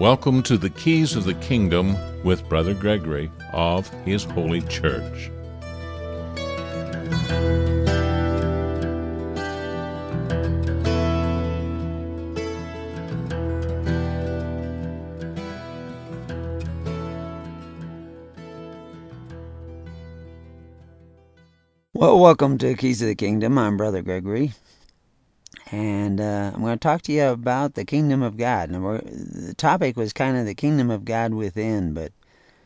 Welcome to the Keys of the Kingdom with Brother Gregory of His Holy Church. Well, welcome to Keys of the Kingdom. I'm Brother Gregory, and I'm going to talk to you about the Kingdom of God. And the topic was kind of the Kingdom of God within, but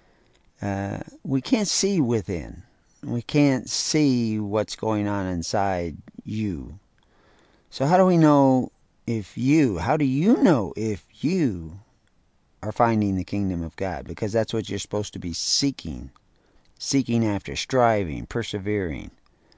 we can't see within. We can't see what's going on inside you. So how do we know how do you know if you are finding the Kingdom of God? Because that's what you're supposed to be seeking after, striving, persevering.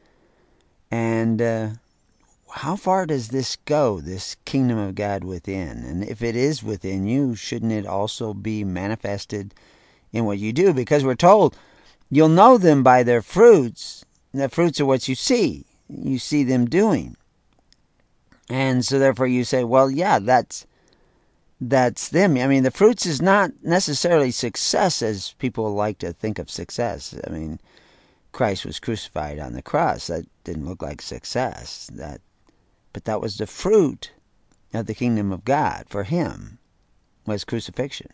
And how far does this go, this Kingdom of God within? And if it is within you, shouldn't it also be manifested in what you do? Because we're told you'll know them by their fruits. The fruits are what you see. You see them doing. And so therefore you say, well, yeah, that's them. I mean, the fruits is not necessarily success as people like to think of success. I mean, Christ was crucified on the cross. That didn't look like success. But that was the fruit of the kingdom of God for him, was crucifixion.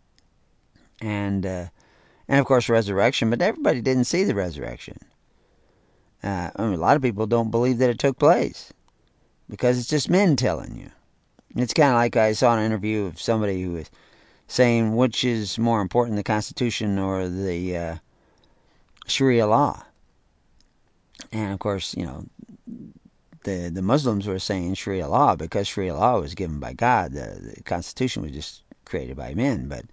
And of course resurrection, but everybody didn't see the resurrection. A lot of people don't believe that it took place because it's just men telling you. It's kind of like I saw an interview of somebody who was saying which is more important, the Constitution or the Sharia law. And of course, the Muslims were saying Sharia law because Sharia law was given by God. The Constitution was just created by men. But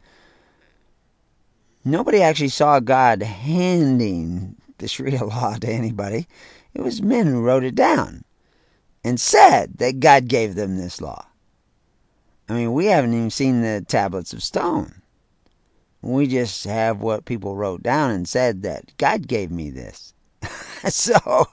nobody actually saw God handing the Sharia law to anybody. It was men who wrote it down and said that God gave them this law. I mean, we haven't even seen the tablets of stone. We just have what people wrote down and said that God gave me this. So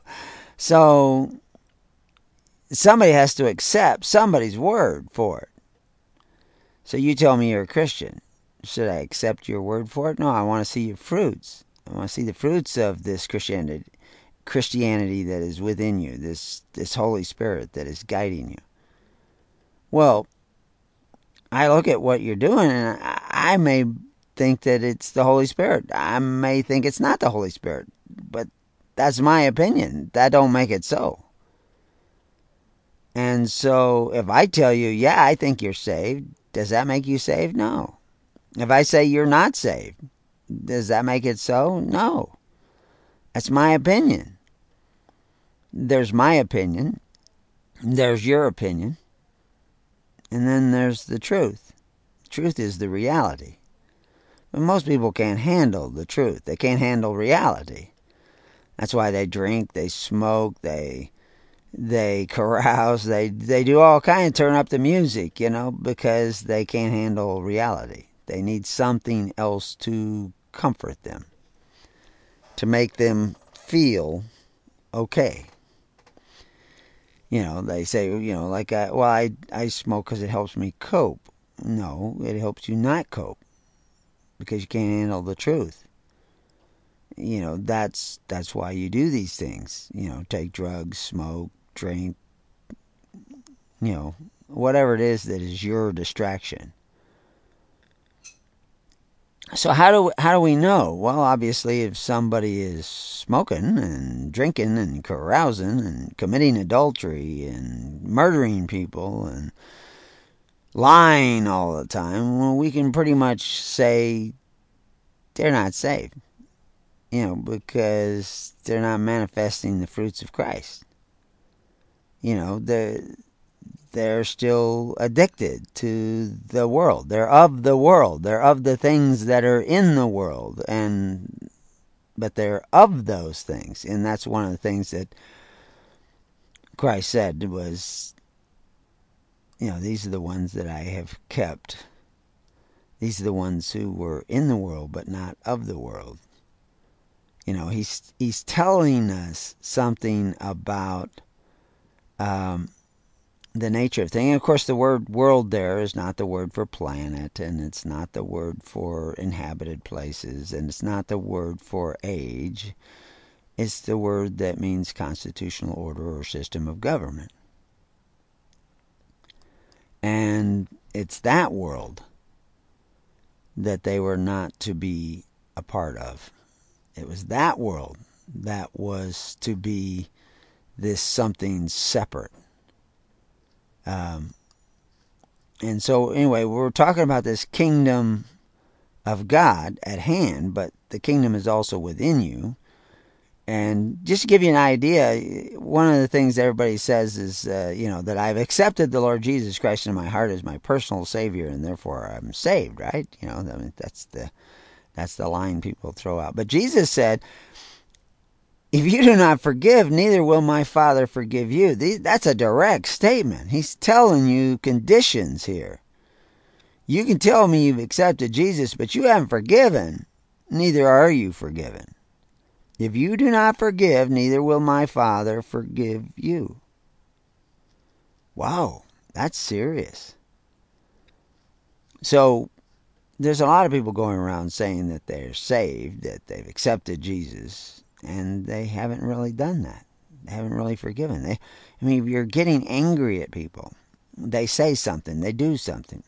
somebody has to accept somebody's word for it. So you tell me you're a Christian. Should I accept your word for it? No, I want to see your fruits. I want to see the fruits of this Christianity that is within you, this Holy Spirit that is guiding you. Well, I look at what you're doing and I may think that it's the Holy Spirit. I may think it's not the Holy Spirit. But that's my opinion. That don't make it so. And so if I tell you, yeah, I think you're saved, does that make you saved? No. If I say you're not saved, does that make it so? No. That's my opinion. There's my opinion. There's your opinion. And then there's the truth. Truth is the reality. But most people can't handle the truth. They can't handle reality. That's why they drink, they smoke, they carouse, they do all kinds, turn up the music, because they can't handle reality. They need something else to comfort them, to make them feel okay. They say, I smoke because it helps me cope. No, it helps you not cope because you can't handle the truth. That's why you do these things. Take drugs, smoke, drink, whatever it is that is your distraction. So how do we know? Well, obviously, if somebody is smoking and drinking and carousing and committing adultery and murdering people and lying all the time, well, we can pretty much say they're not saved. Because they're not manifesting the fruits of Christ. They're still addicted to the world. They're of the world. They're of the things that are in the world. But they're of those things. And that's one of the things that Christ said was, these are the ones that I have kept. These are the ones who were in the world, but not of the world. He's telling us something about the nature of things. And of course, the word world there is not the word for planet, and it's not the word for inhabited places, and it's not the word for age. It's the word that means constitutional order or system of government. And it's that world that they were not to be a part of. It was that world that was to be this something separate. And so anyway, we're talking about this kingdom of God at hand, but the kingdom is also within you. And just to give you an idea, one of the things everybody says is, that I've accepted the Lord Jesus Christ in my heart as my personal Savior, and therefore I'm saved, right? That's the line people throw out. But Jesus said, if you do not forgive, neither will my Father forgive you. That's a direct statement. He's telling you conditions here. You can tell me you've accepted Jesus, but you haven't forgiven. Neither are you forgiven. If you do not forgive, neither will my Father forgive you. Wow, that's serious. So there's a lot of people going around saying that they're saved, that they've accepted Jesus, and they haven't really done that. They haven't really forgiven. You're getting angry at people. They say something, they do something,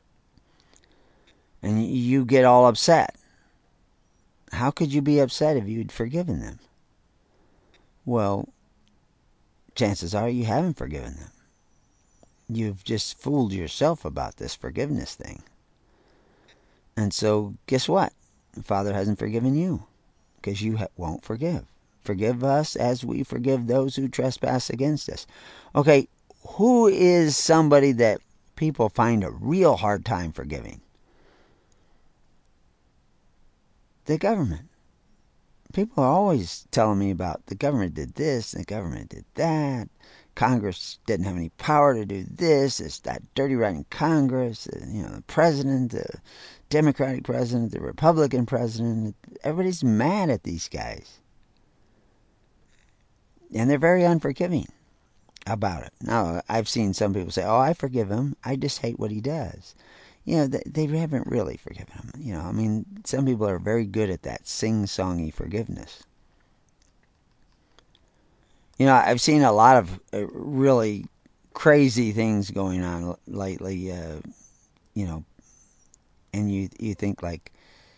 and you get all upset. How could you be upset if you'd forgiven them? Well, chances are you haven't forgiven them. You've just fooled yourself about this forgiveness thing. And so, guess what? The Father hasn't forgiven you because you won't forgive. Forgive us as we forgive those who trespass against us. Okay, who is somebody that people find a real hard time forgiving? The government. People are always telling me about the government did this and the government did that. Congress didn't have any power to do this. It's that dirty, rotten Congress. The president, the Democratic president, the Republican president. Everybody's mad at these guys. And they're very unforgiving about it. Now, I've seen some people say, I forgive him. I just hate what he does. They haven't really forgiven him. Some people are very good at that sing-songy forgiveness. I've seen a lot of really crazy things going on lately, and you think like,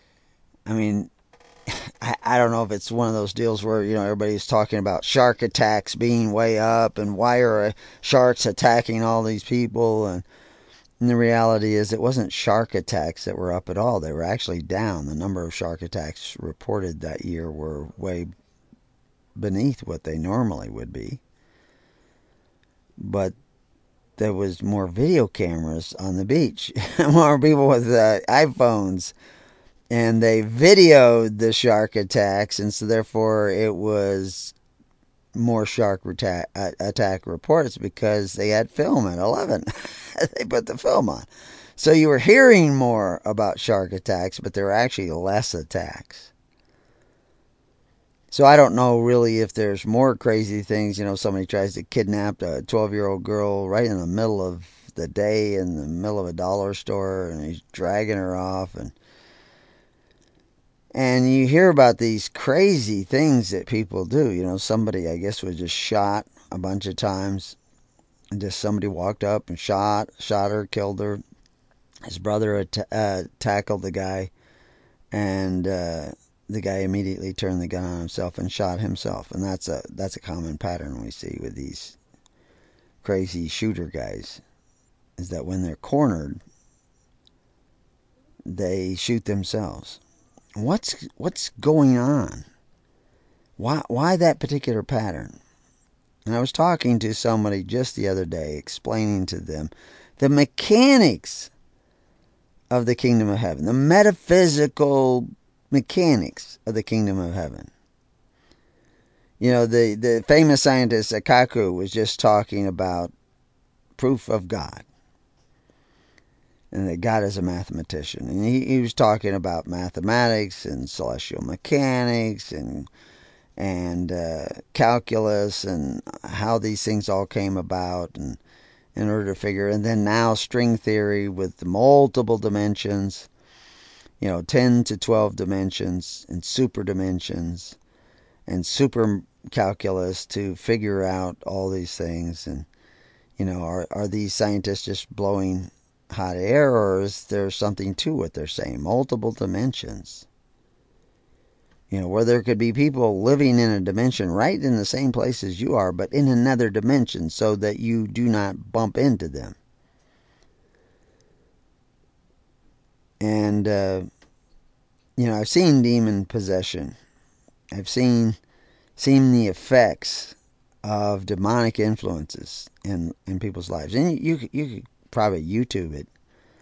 I don't know if it's one of those deals where, everybody's talking about shark attacks being way up and why are sharks attacking all these people, and the reality is it wasn't shark attacks that were up at all. They were actually down. The number of shark attacks reported that year were way beneath what they normally would be. But there was more video cameras on the beach. More people with iPhones. And they videoed the shark attacks. And so therefore it was more shark attack reports because they had film at 11. They put the film on. So you were hearing more about shark attacks, but there were actually less attacks. So I don't know really if there's more crazy things. Somebody tries to kidnap a 12-year-old girl right in the middle of the day in the middle of a dollar store, and he's dragging her off. And you hear about these crazy things that people do. Somebody, I guess, was just shot a bunch of times. And just somebody walked up and shot her, killed her. His brother tackled the guy. And the guy immediately turned the gun on himself and shot himself. And that's a common pattern we see with these crazy shooter guys. Is that when they're cornered, they shoot themselves. What's going on? Why that particular pattern? And I was talking to somebody just the other day, explaining to them the mechanics of the kingdom of heaven, the metaphysical mechanics of the kingdom of heaven. The famous scientist Akaku was just talking about proof of God. And that God is a mathematician. And he was talking about mathematics and celestial mechanics and calculus and how these things all came about. And in order to figure. And then now string theory with multiple dimensions, 10 to 12 dimensions and super dimensions and super calculus to figure out all these things. And, are these scientists just blowing hot air, or is there something to what they're saying? Multiple dimensions. Where there could be people living in a dimension right in the same place as you are, but in another dimension so that you do not bump into them. And, I've seen demon possession. I've seen the effects of demonic influences in people's lives. And you could probably YouTube it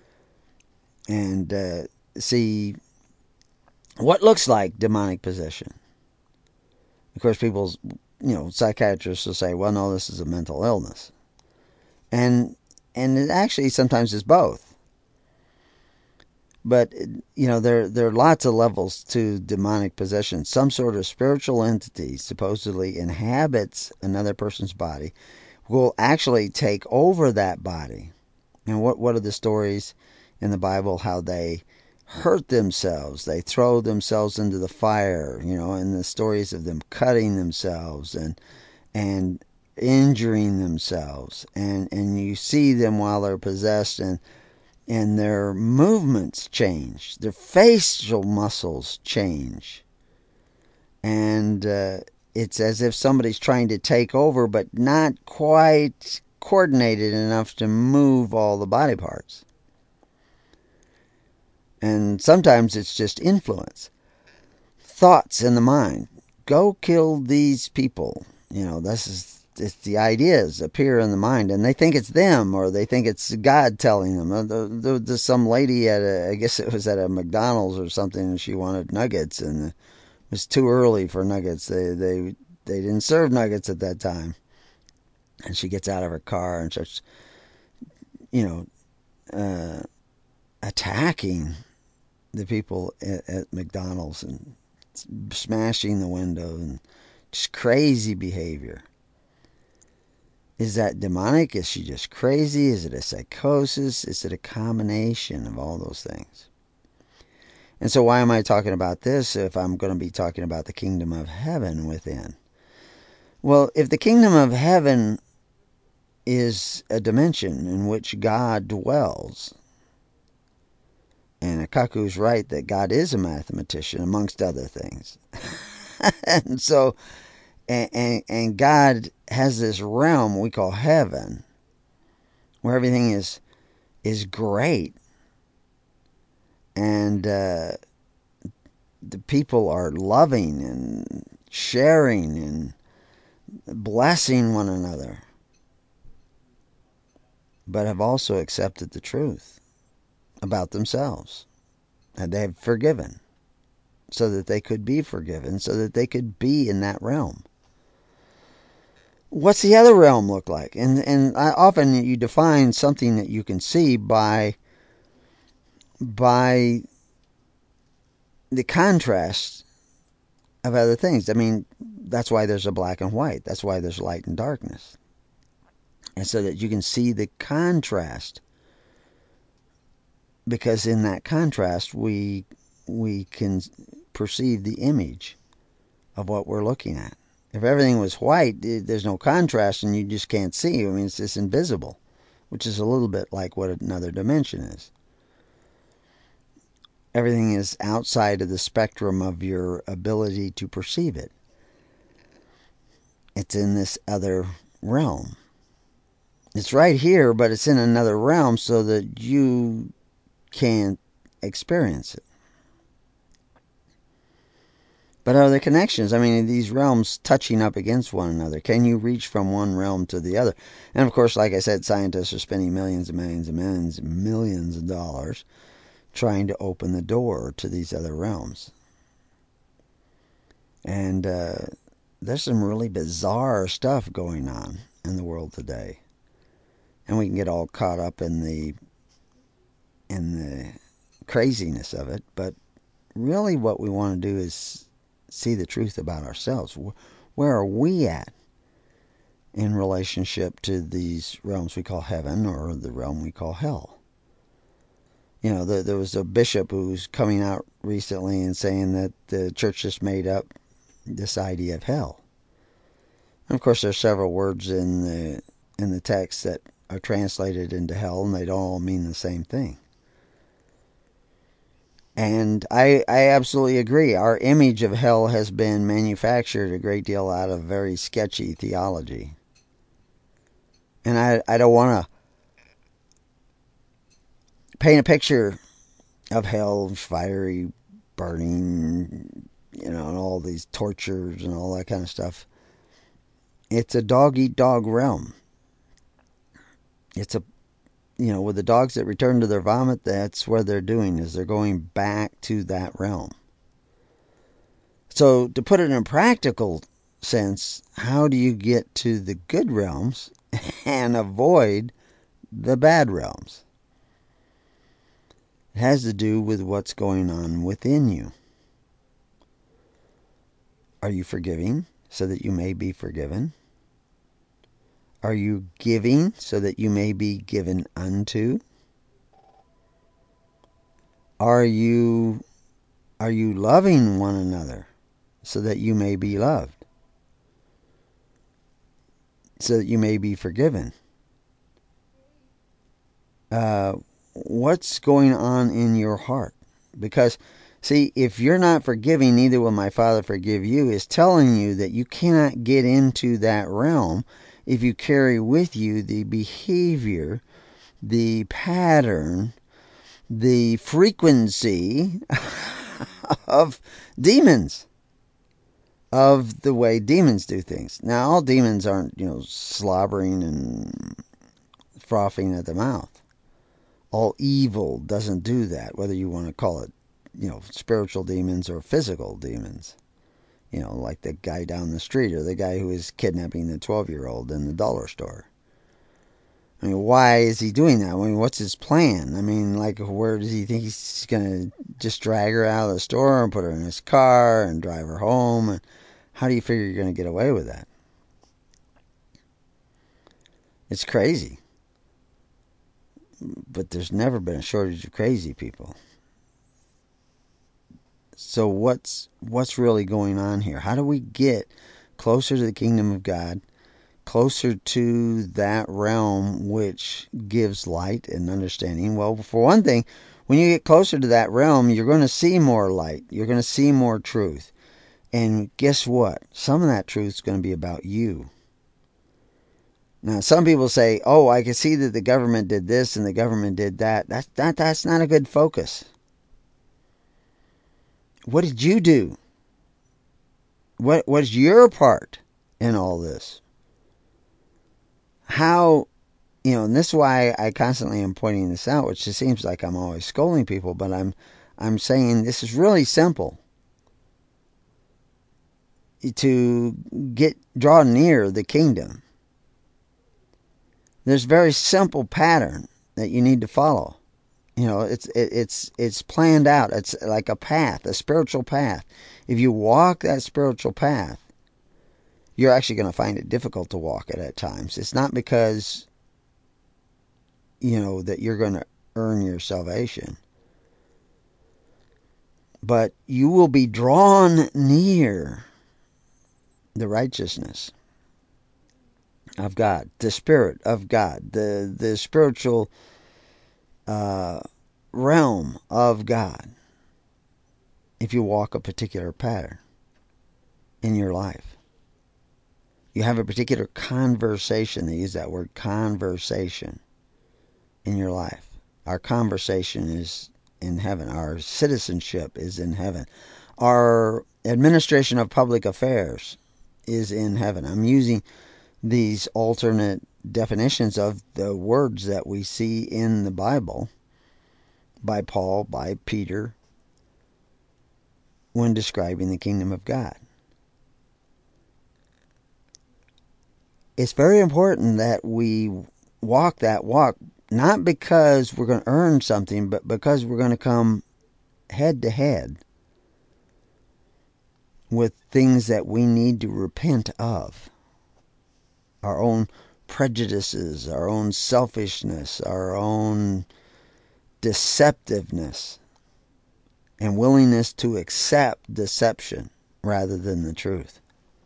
and see what looks like demonic possession. Of course, psychiatrists will say, well, no, this is a mental illness. And it actually sometimes is both. But, there are lots of levels to demonic possession. Some sort of spiritual entity supposedly inhabits another person's body, will actually take over that body. And what are the stories in the Bible, how they hurt themselves, they throw themselves into the fire, and the stories of them cutting themselves and injuring themselves, and you see them while they're possessed, and their movements change, their facial muscles change, and it's as if somebody's trying to take over but not quite coordinated enough to move all the body parts. And sometimes it's just influence. Thoughts in the mind. Go kill these people. It's the ideas appear in the mind, and they think it's them, or they think it's God telling them. There's some lady I guess it was at a McDonald's or something, and she wanted nuggets, and it was too early for nuggets. They didn't serve nuggets at that time. And she gets out of her car and starts, attacking the people at McDonald's and smashing the window, and just crazy behavior. Is that demonic? Is she just crazy? Is it a psychosis? Is it a combination of all those things? And so why am I talking about this if I'm going to be talking about the kingdom of heaven within? Well, if the kingdom of heaven is a dimension in which God dwells, and Akaku's right that God is a mathematician, amongst other things. And so, and God has this realm we call heaven, where everything is great. And the people are loving and sharing and blessing one another, but have also accepted the truth about themselves, and they have forgiven so that they could be forgiven, so that they could be in that realm. What's the other realm look like? And often you define something that you can see by the contrast of other things. I mean, that's why there's a black and white. That's why there's light and darkness. And so that you can see the contrast, because in that contrast we can perceive the image of what we're looking at. If everything was white, there's no contrast and you just can't see. I mean, it's just invisible, which is a little bit like what another dimension is. Everything is outside of the spectrum of your ability to perceive it. It's in this other realm. It's right here, but it's in another realm so that you can't experience it. But are there connections? I mean, are these realms touching up against one another? Can you reach from one realm to the other? And of course, like I said, scientists are spending millions and millions and millions and millions of dollars trying to open the door to these other realms. And there's some really bizarre stuff going on in the world today. And we can get all caught up in the craziness of it, but really what we want to do is see the truth about ourselves. Where are we at? in relationship to these realms we call heaven or the realm we call hell. You know, there was a bishop who's coming out recently and saying that the church just made up this idea of hell. And of course, there's several words in the text that are translated into hell, and they don't all mean the same thing. And I absolutely agree. Our image of hell has been manufactured a great deal out of very sketchy theology. And I don't want to paint a picture of hell, fiery, burning, you know, and all these tortures and all that kind of stuff. It's a dog-eat-dog realm. It's a, you know, with the dogs that return to their vomit, that's what they're doing, is they're going back to that realm. So to put it in a practical sense, how do you get to the good realms and avoid the bad realms? It has to do with what's going on within you. Are you forgiving so that you may be forgiven? Are you giving so that you may be given unto? Are you loving one another so that you may be loved? So that you may be forgiven? What's going on in your heart? Because, see, if you're not forgiving, neither will my Father forgive you, is telling you that you cannot get into that realm if you carry with you the behavior, the pattern, the frequency of demons, of the way demons do things. Now, all demons aren't, slobbering and frothing at the mouth. All evil doesn't do that, whether you want to call it, spiritual demons or physical demons. Like the guy down the street or the guy who is kidnapping the 12-year-old in the dollar store. I mean, why is he doing that? I mean, what's his plan? I mean, like, where does he think he's going to just drag her out of the store and put her in his car and drive her home? And how do you figure you're going to get away with that? It's crazy. But there's never been a shortage of crazy people. So what's really going on here? How do we get closer to the kingdom of God, closer to that realm which gives light and understanding? Well, for one thing, when you get closer to that realm, you're going to see more light. You're going to see more truth. And guess what? Some of that truth is going to be about you. Now, some people say, oh, I can see that the government did this and the government did that. That's not a good focus. What did you do? What's your part in all this? How, and this is why I constantly am pointing this out, which just seems like I'm always scolding people, but I'm saying this is really simple. To draw near the kingdom, there's a very simple pattern that you need to follow. It's planned out. It's like a path, a spiritual path. If you walk that spiritual path, you're actually going to find it difficult to walk it at times. It's not because, that you're going to earn your salvation. But you will be drawn near the righteousness of God, the Spirit of God, the spiritual realm of God, if you walk a particular pattern in your life. You have a particular conversation. They use that word, conversation, in your life. Our conversation is in heaven. Our citizenship is in heaven. Our administration of public affairs is in heaven. I'm using these alternate definitions of the words that we see in the Bible by Paul, by Peter, when describing the kingdom of God. It's very important that we walk that walk, not because we're going to earn something, but because we're going to come head to head with things that we need to repent of. our own prejudices, our own selfishness, our own deceptiveness, and willingness to accept deception rather than the truth.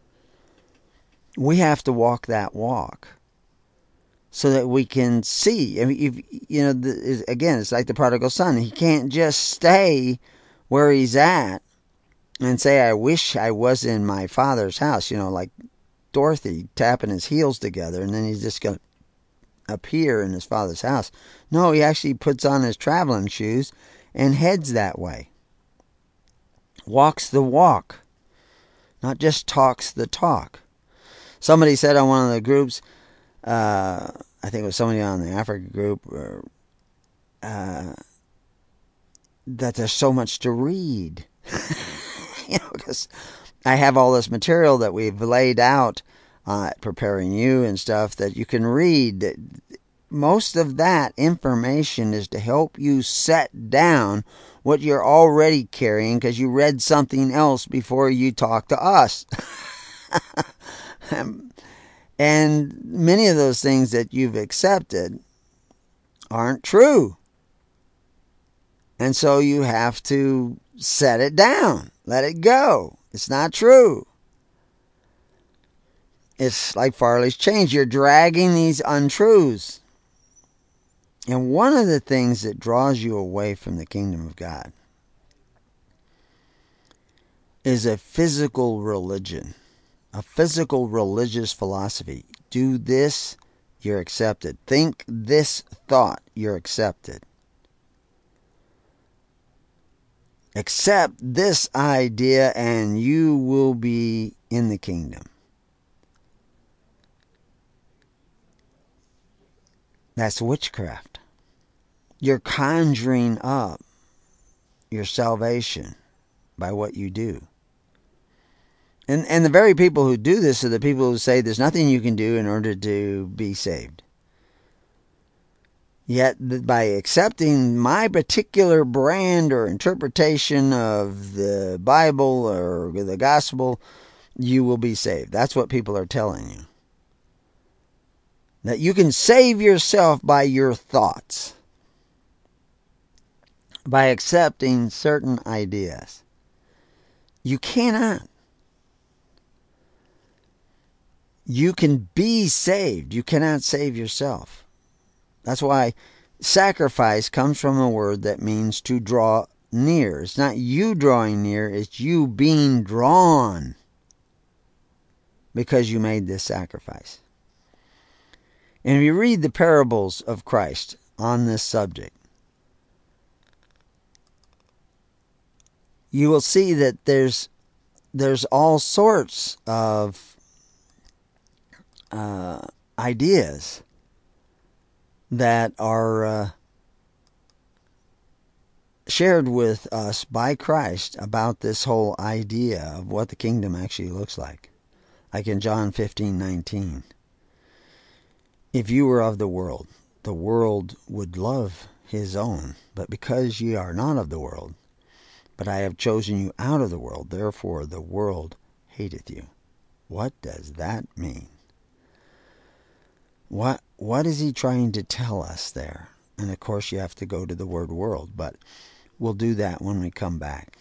We have to walk that walk so that we can see. I mean, again, it's like the prodigal son. He can't just stay where he's at and say, I wish I was in my father's house, like Dorothy tapping his heels together, and then he's just going to appear in his father's house. No, he actually puts on his traveling shoes and heads that way. Walks the walk, not just talks the talk. Somebody said on one of the groups, I think it was somebody on the Africa group, that there's so much to read. Because I have all this material that we've laid out, preparing you and stuff that you can read. Most of that information is to help you set down what you're already carrying because you read something else before you talk to us. And many of those things that you've accepted aren't true. And so you have to set it down. Let it go. It's not true. It's like Farley's change. You're dragging these untruths. And one of the things that draws you away from the kingdom of God is a physical religion, a physical religious philosophy. Do this, you're accepted. Think this thought, you're accepted. Accept this idea and you will be in the kingdom. That's witchcraft. You're conjuring up your salvation by what you do. And the very people who do this are the people who say there's nothing you can do in order to be saved. Yet by accepting my particular brand or interpretation of the Bible or the gospel, you will be saved. That's what people are telling you. That you can save yourself by your thoughts. By accepting certain ideas. You cannot. You can be saved. You cannot save yourself. That's why sacrifice comes from a word that means to draw near. It's not you drawing near, it's you being drawn because you made this sacrifice. And if you read the parables of Christ on this subject, you will see that there's all sorts of ideas that are shared with us by Christ about this whole idea of what the kingdom actually looks like. Like in John 15:19. If you were of the world would love his own. But because ye are not of the world, but I have chosen you out of the world, therefore the world hateth you. What does that mean? What is he trying to tell us there? And of course you have to go to the word world, but we'll do that when we come back.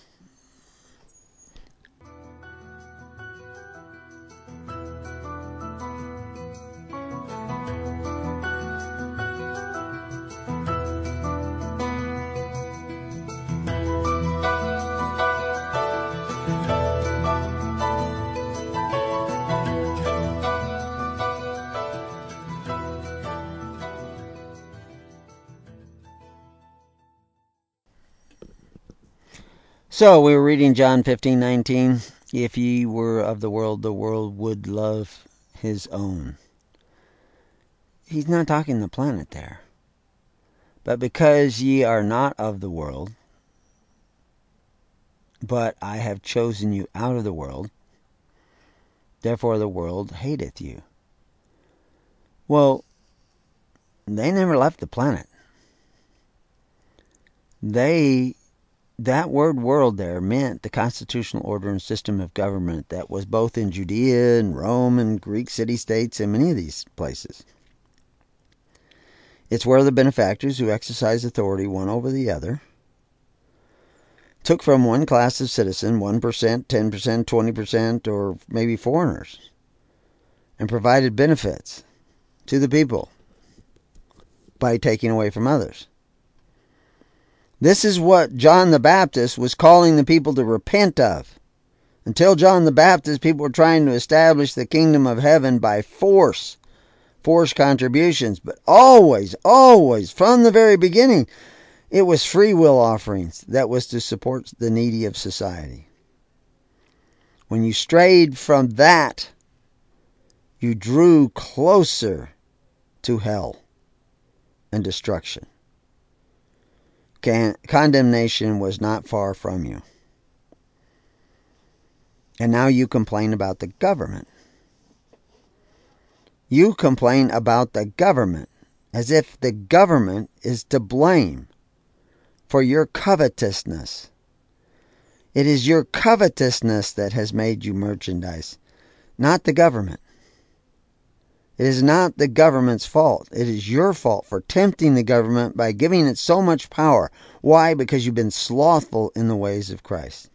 So we were reading John 15:19. If ye were of the world would love his own. He's not talking the planet there. But because ye are not of the world, but I have chosen you out of the world, therefore the world hateth you. Well, they never left the planet. They that word world there meant the constitutional order and system of government that was both in Judea and Rome and Greek city-states and many of these places. It's where the benefactors who exercise authority one over the other took from one class of citizen 1%, 10%, 20%, or maybe foreigners, and provided benefits to the people by taking away from others. This is what John the Baptist was calling the people to repent of. Until John the Baptist, people were trying to establish the kingdom of heaven by forced contributions. But always, from the very beginning, it was free will offerings that was to support the needy of society. When you strayed from that, you drew closer to hell and destruction. Condemnation was not far from you. And now you complain about the government. You complain about the government as if the government is to blame for your covetousness. It is your covetousness that has made you merchandise, not the government. It is not the government's fault. It is your fault for tempting the government by giving it so much power. Why? Because you've been slothful in the ways of Christ.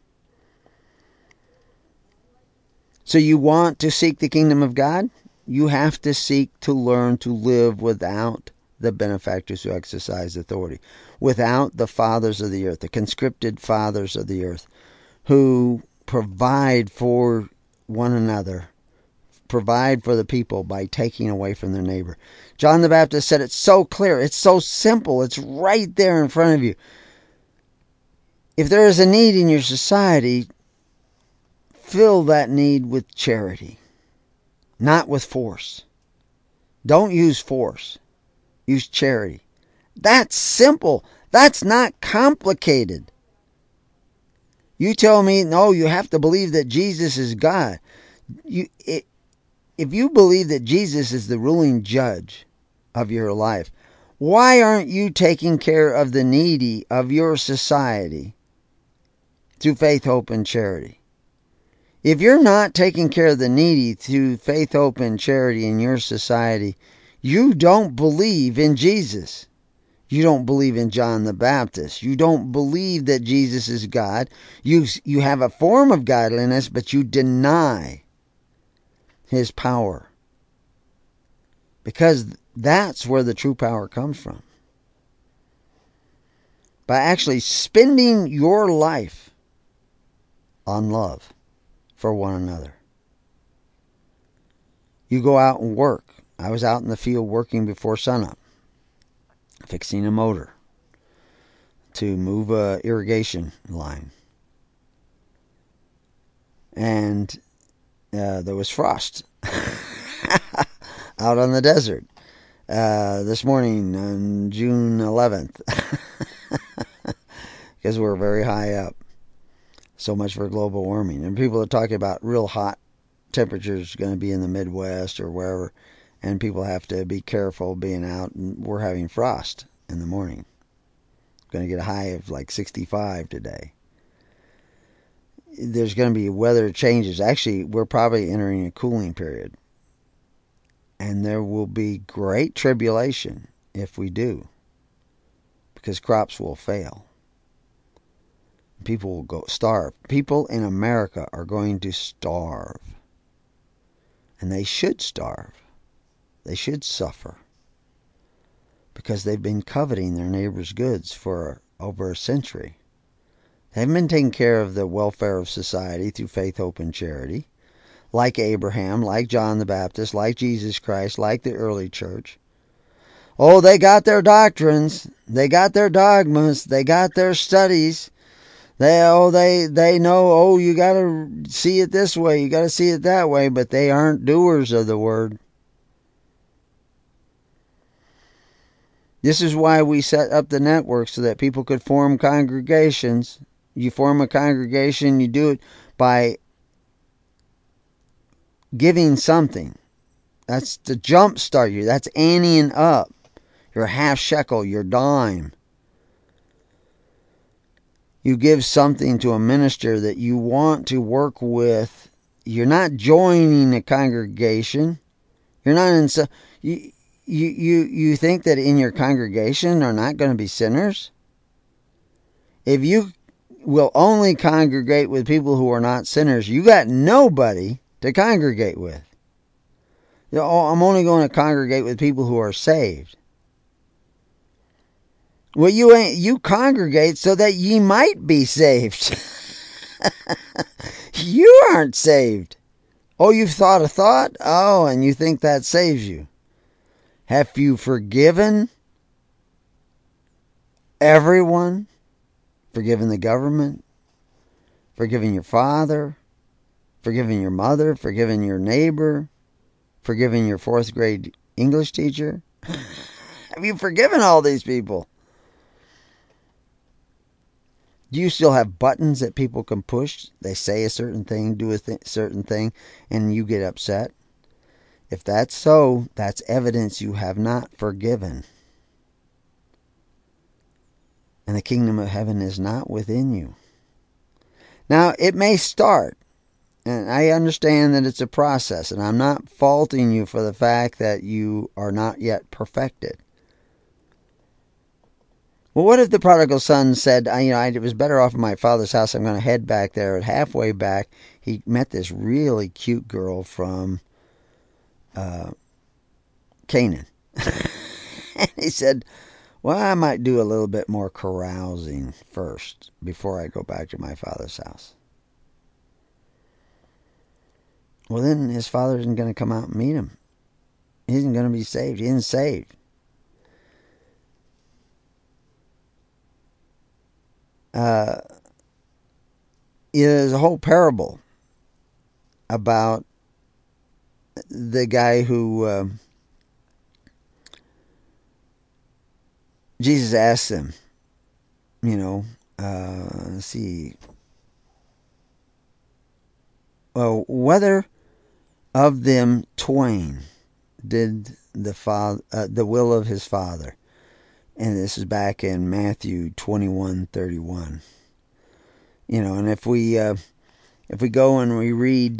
So you want to seek the kingdom of God? You have to seek to learn to live without the benefactors who exercise authority, without the fathers of the earth, the conscripted fathers of the earth, who provide for one another, provide for the people by taking away from their neighbor. John the Baptist said it's so clear, it's so simple, it's right there in front of you. If there is a need in your society, fill that need with charity, not with force. Don't use force. Use charity. That's simple. That's not complicated. You tell me, no, you have to believe that Jesus is God. If you believe that Jesus is the ruling judge of your life, why aren't you taking care of the needy of your society through faith, hope, and charity? If you're not taking care of the needy through faith, hope, and charity in your society, you don't believe in Jesus. You don't believe in John the Baptist. You don't believe that Jesus is God. You have a form of godliness, but you deny His power. Because that's where the true power comes from. By actually spending your life on love for one another. You go out and work. I was out in the field working before sunup, fixing a motor to move a irrigation line. And there was frost out on the desert this morning on June 11th because we're very high up. So much for global warming. And people are talking about real hot temperatures going to be in the Midwest or wherever, and people have to be careful being out, and we're having frost in the morning. Going to get a high of like 65 today. There's going to be weather changes. Actually, we're probably entering a cooling period. And there will be great tribulation if we do, because crops will fail. People will go starve. People in America are going to starve. And they should starve. They should suffer. Because they've been coveting their neighbor's goods for over a century. They haven't been taking care of the welfare of society through faith, hope, and charity. Like Abraham, like John the Baptist, like Jesus Christ, like the early church. Oh, they got their doctrines. They got their dogmas. They got their studies. They know, you got to see it this way, you got to see it that way, but they aren't doers of the word. This is why we set up the network, so that people could form congregations. You form a congregation, you do it by giving something. That's to jumpstart you. That's anteing up your half shekel, your dime. you give something to a minister that you want to work with, you're not joining a congregation. You're not in. You think that in your congregation are not going to be sinners? If you will only congregate with people who are not sinners, you got nobody to congregate with. I'm only going to congregate with people who are saved. Well, you congregate so that ye might be saved. You aren't saved. Oh, you've thought a thought? Oh, and you think that saves you. Have you forgiven everyone? Forgiven the government? Forgiven your father? Forgiven your mother? Forgiven your neighbor? Forgiven your 4th grade English teacher? Have you forgiven all these people? Do you still have buttons that people can push? They say a certain thing, do a certain thing, and you get upset? If that's so, that's evidence you have not forgiven. And the kingdom of heaven is not within you. Now, it may start, and I understand that it's a process, and I'm not faulting you for the fact that you are not yet perfected. Well, what if the prodigal son said, it was better off in my father's house, I'm going to head back there. And halfway back, he met this really cute girl from Canaan. And he said, well, I might do a little bit more carousing first before I go back to my father's house. Well, then his father isn't going to come out and meet him. He isn't going to be saved. He isn't saved. There's a whole parable about the guy who Jesus asked him, let's see, well, whether of them twain did the will of his father. And this is back in Matthew 21:31. And if we go and we read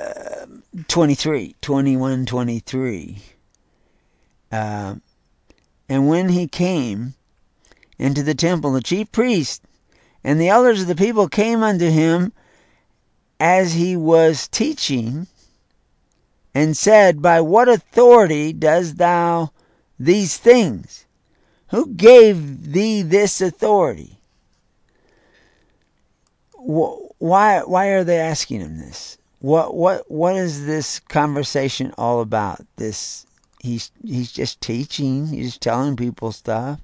21:23, and when he came into the temple, the chief priest and the elders of the people came unto him as he was teaching, and said, by what authority dost thou these things? Who gave thee this authority? Why are they asking him this? What is this conversation all about? He's just teaching. He's just telling people stuff.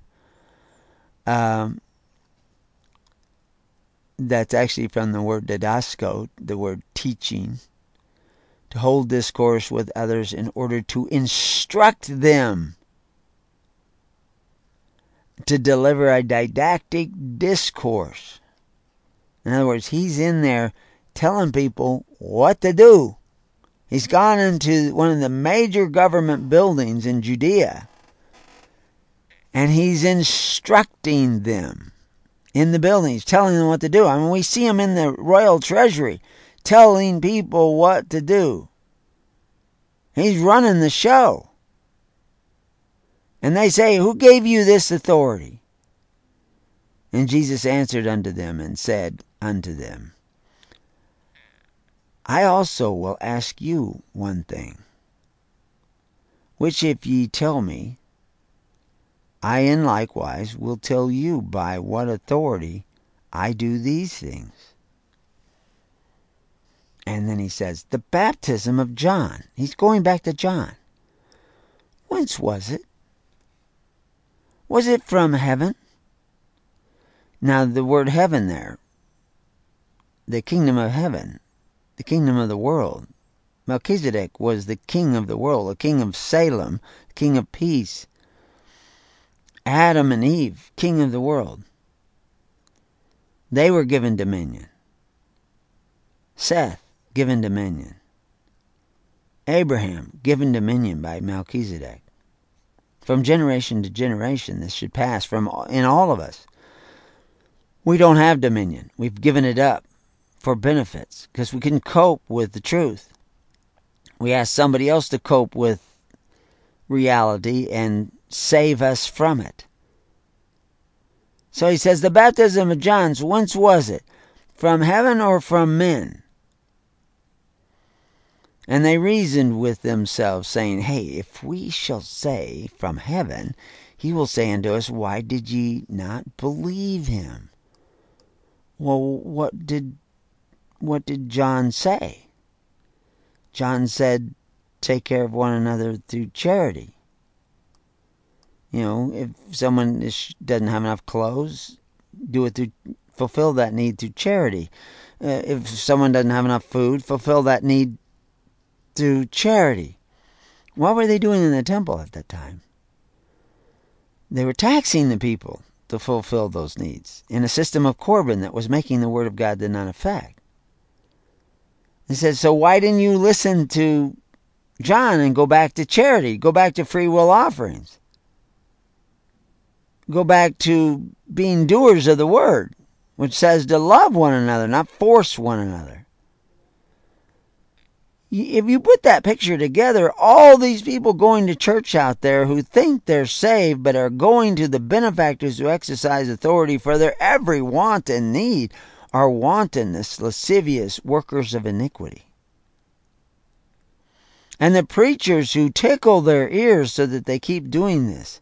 That's actually from the word didasko, the word teaching. To hold discourse with others in order to instruct them. To deliver a didactic discourse. In other words, he's in there telling people what to do. He's gone into one of the major government buildings in Judea, and he's instructing them in the building. He's telling them what to do. I mean, we see him in the royal treasury telling people what to do. He's running the show. And they say, who gave you this authority? And Jesus answered unto them and said unto them, I also will ask you one thing, which if ye tell me, I in likewise will tell you by what authority I do these things. And then he says, the baptism of John. He's going back to John. Whence was it? Was it from heaven? Now the word heaven there, the kingdom of heaven, the kingdom of the world. Melchizedek was the king of the world, the king of Salem, the king of peace. Adam and Eve, king of the world. They were given dominion. Seth, given dominion. Abraham, given dominion by Melchizedek. From generation to generation, this should pass in all of us. We don't have dominion. We've given it up for benefits because we couldn't cope with the truth. We asked somebody else to cope with reality and save us from it. So he says, the baptism of John, whence was it? From heaven or from men? And they reasoned with themselves, saying, hey, if we shall say from heaven, he will say unto us, why did ye not believe him? Well, what did John say? John said, take care of one another through charity. You know, if someone doesn't have enough clothes, fulfill that need through charity. If someone doesn't have enough food, fulfill that need through charity. What were they doing in the temple at that time? They were taxing the people to fulfill those needs in a system of Corban that was making the word of God to none effect. He said, so why didn't you listen to John and go back to charity? Go back to free will offerings. Go back to being doers of the word, which says to love one another, not force one another. If you put that picture together, all these people going to church out there who think they're saved but are going to the benefactors who exercise authority for their every want and need are wantonness, lascivious workers of iniquity. And the preachers who tickle their ears so that they keep doing this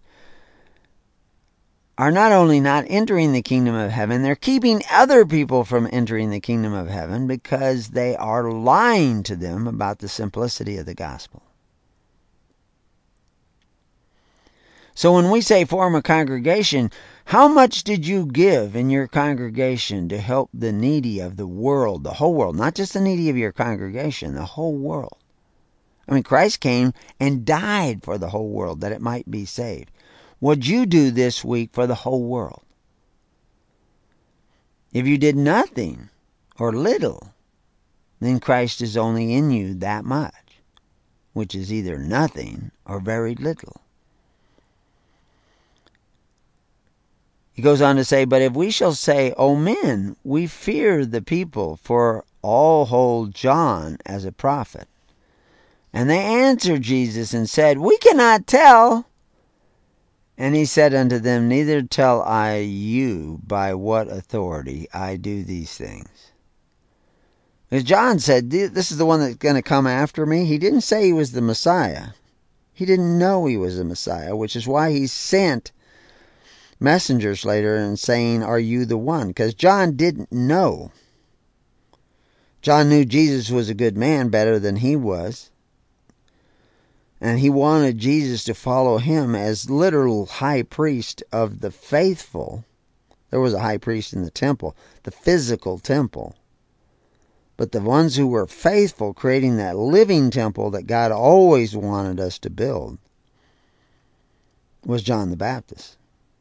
are not only not entering the kingdom of heaven, they're keeping other people from entering the kingdom of heaven because they are lying to them about the simplicity of the gospel. So when we say form a congregation, how much did you give in your congregation to help the needy of the world, the whole world, not just the needy of your congregation, the whole world? I mean, Christ came and died for the whole world that it might be saved. What'd you do this week for the whole world? If you did nothing or little, then Christ is only in you that much, which is either nothing or very little. He goes on to say, but if we shall say, O men, we fear the people, for all hold John as a prophet. And they answered Jesus and said, we cannot tell. And he said unto them, neither tell I you by what authority I do these things. As John said, this is the one that's going to come after me. He didn't say he was the Messiah. He didn't know he was the Messiah, which is why he sent messengers later and saying, are you the one? Because John didn't know. John knew Jesus was a good man better than he was. And he wanted Jesus to follow him as literal high priest of the faithful. There was a high priest in the temple, the physical temple. But the ones who were faithful, creating that living temple that God always wanted us to build, was John the Baptist.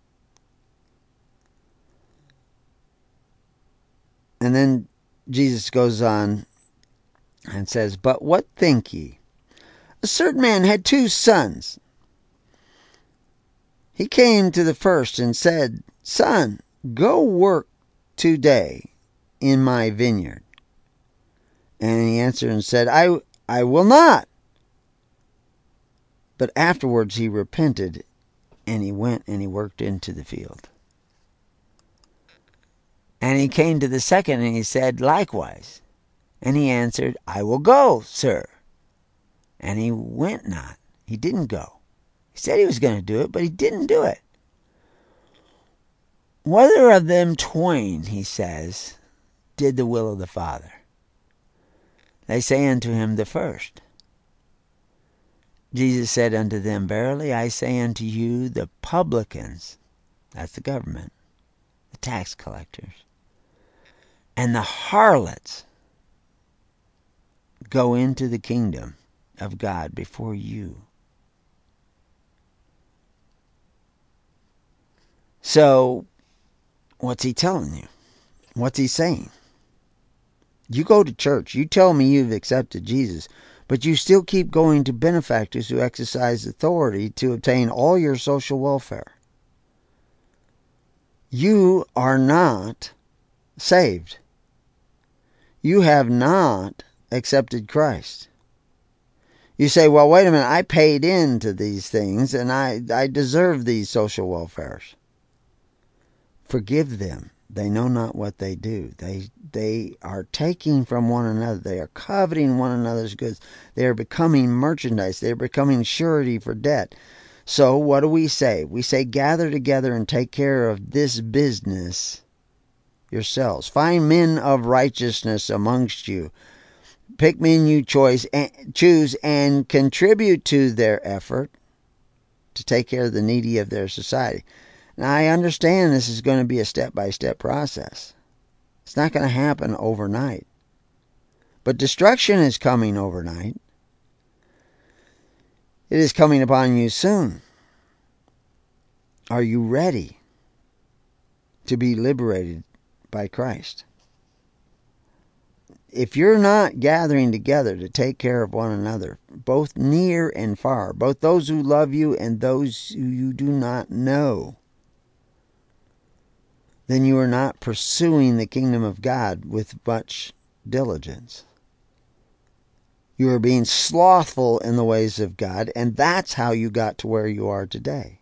And then Jesus goes on and says, but what think ye? A certain man had 2 sons. He came to the first and said, son, go work today in my vineyard. And he answered and said, I will not. But afterwards he repented, and he went and he worked into the field. And he came to the second and he said likewise. And he answered, I will go, sir. And he went not. He didn't go. He said he was going to do it, but he didn't do it. Whether of them twain, he says, did the will of the Father? They say unto him, the first. Jesus said unto them, verily I say unto you, the publicans, that's the government, the tax collectors, and the harlots go into the kingdom of God before you. So, what's he telling you? What's he saying? You go to church, you tell me you've accepted Jesus, but you still keep going to benefactors who exercise authority to obtain all your social welfare. you are not saved. You have not accepted Christ. You say, well, wait a minute, I paid into these things and I deserve these social welfares. Forgive them. They know not what they do. They are taking from one another. They are coveting one another's goods. They are becoming merchandise. They are becoming surety for debt. So what do we say? We say, gather together and take care of this business yourselves. Find men of righteousness amongst you. Pick men you choose and contribute to their effort to take care of the needy of their society. Now, I understand this is going to be a step-by-step process. It's not going to happen overnight. But destruction is coming overnight. It is coming upon you soon. Are you ready to be liberated by Christ? If you're not gathering together to take care of one another, both near and far, both those who love you and those who you do not know, then you are not pursuing the kingdom of God with much diligence. You are being slothful in the ways of God, and that's how you got to where you are today.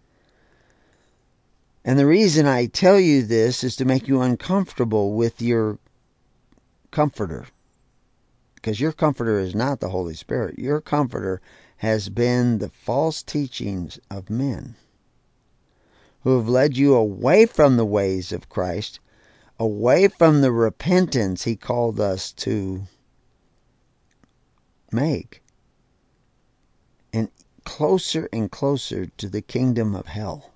And the reason I tell you this is to make you uncomfortable with your comforter. Because your comforter is not the Holy Spirit. Your comforter has been the false teachings of men who have led you away from the ways of Christ, away from the repentance He called us to make, and closer and closer to the kingdom of hell.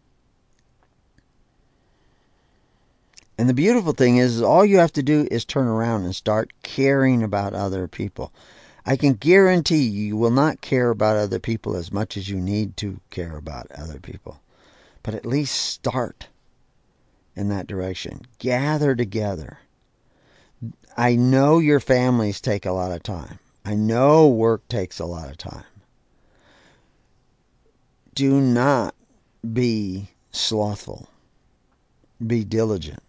And the beautiful thing is all you have to do is turn around and start caring about other people. I can guarantee you will not care about other people as much as you need to care about other people. But at least start in that direction. Gather together. I know your families take a lot of time. I know work takes a lot of time. Do not be slothful. Be diligent.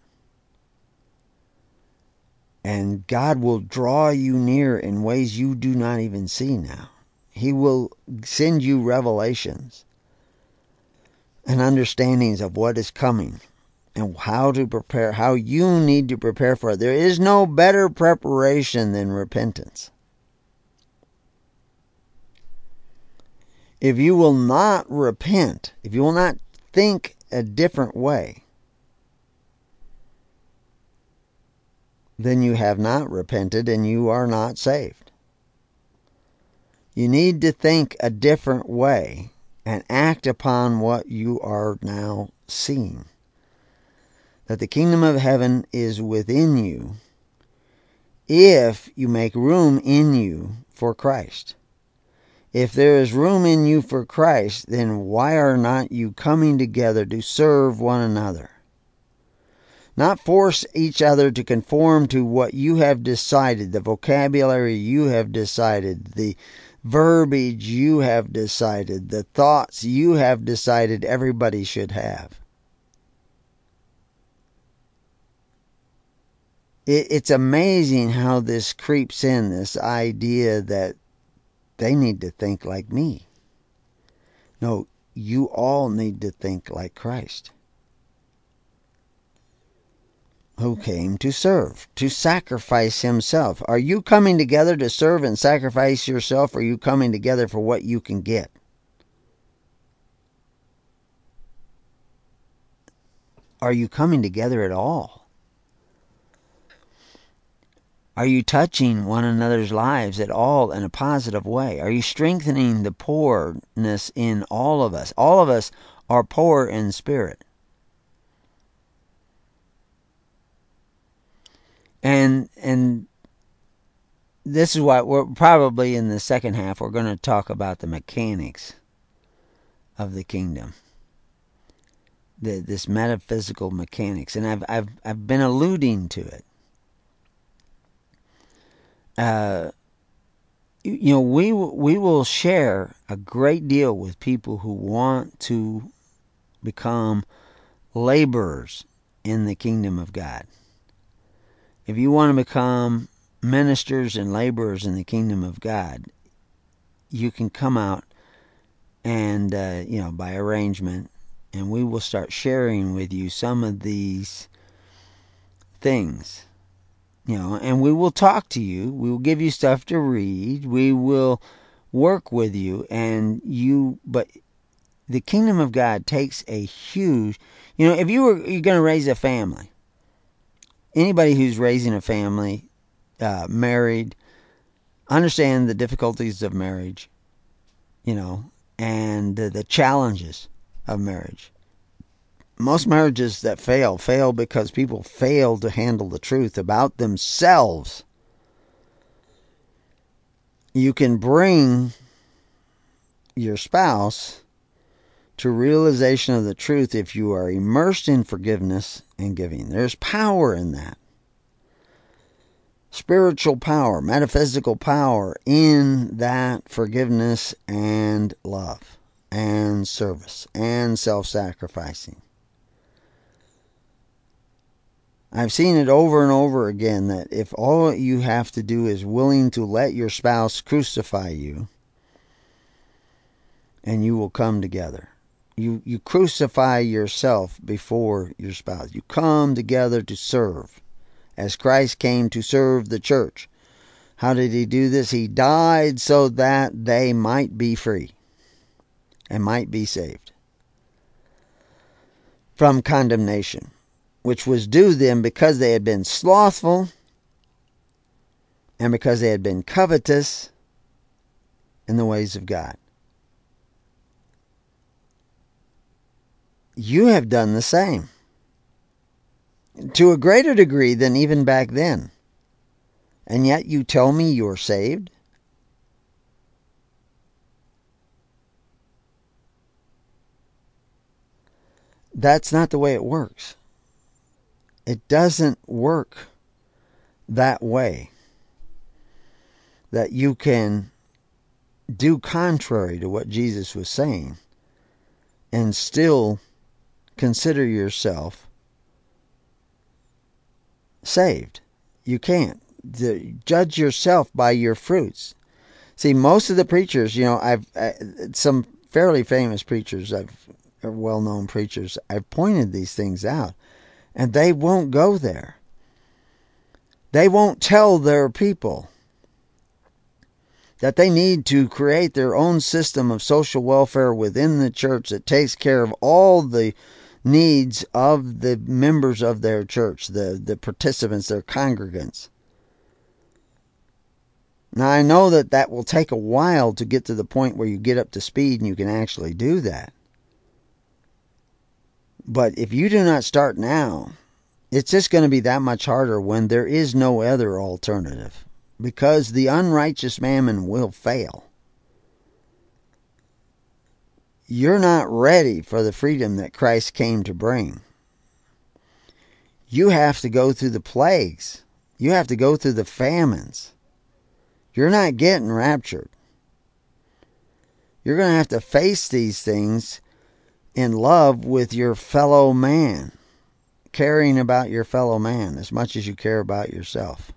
And God will draw you near in ways you do not even see now. He will send you revelations and understandings of what is coming and how to prepare, how you need to prepare for it. There is no better preparation than repentance. If you will not repent, if you will not think a different way, then you have not repented and you are not saved. You need to think a different way and act upon what you are now seeing. That the kingdom of heaven is within you if you make room in you for Christ. If there is room in you for Christ, then why are not you coming together to serve one another? Not force each other to conform to what you have decided, the vocabulary you have decided, the verbiage you have decided, the thoughts you have decided everybody should have. It's amazing how this creeps in, this idea that they need to think like me. No, you all need to think like Christ, who came to serve, to sacrifice Himself. Are you coming together to serve and sacrifice yourself, or are you coming together for what you can get? Are you coming together at all? Are you touching one another's lives at all in a positive way? Are you strengthening the poorness in all of us? All of us are poor in spirit. And this is why we're probably in the second half we're going to talk about the mechanics of the kingdom. This metaphysical mechanics, and I've been alluding to it. We will share a great deal with people who want to become laborers in the kingdom of God. If you want to become ministers and laborers in the kingdom of God, you can come out and, by arrangement, and we will start sharing with you some of these things. And we will talk to you. We will give you stuff to read. We will work with you, but the kingdom of God takes a huge, if you're going to raise a family, anybody who's raising a family, married, understand the difficulties of marriage, and the challenges of marriage. Most marriages that fail because people fail to handle the truth about themselves. You can bring your spouse to realization of the truth if you are immersed in forgiveness and giving. There's power in that. Spiritual power, metaphysical power in that forgiveness and love and service and self-sacrificing. I've seen it over and over again that if all you have to do is willing to let your spouse crucify you, and you will come together. You crucify yourself before your spouse. You come together to serve, as Christ came to serve the church. How did he do this? He died so that they might be free and might be saved from condemnation, which was due them because they had been slothful and because they had been covetous in the ways of God. You have done the same, to a greater degree than even back then. And yet you tell me you're saved? That's not the way it works. It doesn't work that way. That you can do contrary to what Jesus was saying and still consider yourself saved. You can't. Judge yourself by your fruits. See, most of the preachers, some fairly famous preachers, well-known preachers, I've pointed these things out, and they won't go there. They won't tell their people that they need to create their own system of social welfare within the church that takes care of all the needs of the members of their church, the participants, their congregants. Now, I know that will take a while to get to the point where you get up to speed and you can actually do that. But if you do not start now, it's just going to be that much harder when there is no other alternative. Because the unrighteous mammon will fail. You're not ready for the freedom that Christ came to bring. You have to go through the plagues. You have to go through the famines. You're not getting raptured. You're going to have to face these things in love with your fellow man. Caring about your fellow man as much as you care about yourself.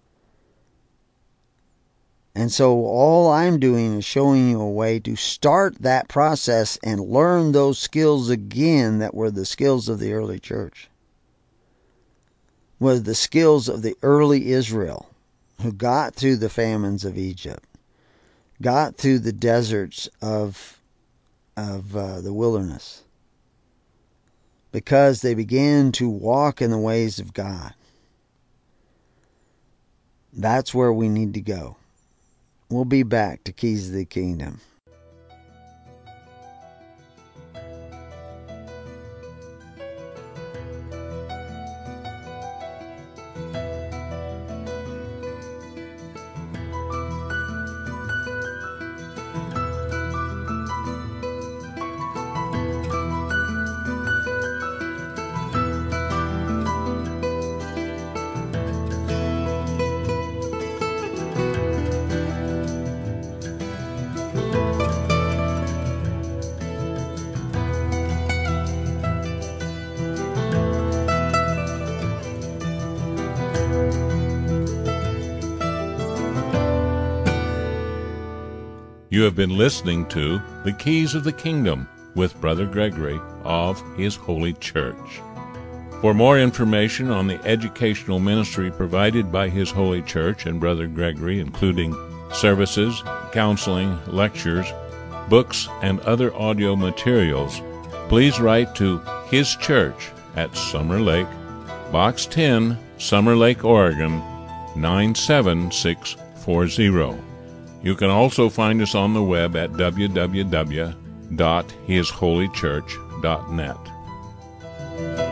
And so all I'm doing is showing you a way to start that process and learn those skills again that were the skills of the early church. Were the skills of the early Israel who got through the famines of Egypt, got through the deserts of the wilderness, because they began to walk in the ways of God. That's where we need to go. We'll be back to Keys of the Kingdom. You have been listening to The Keys of the Kingdom with Brother Gregory of His Holy Church. For more information on the educational ministry provided by His Holy Church and Brother Gregory, including services, counseling, lectures, books, and other audio materials, please write to His Church at Summer Lake, Box 10, Summer Lake, Oregon, 97640. You can also find us on the web at www.hisholychurch.net.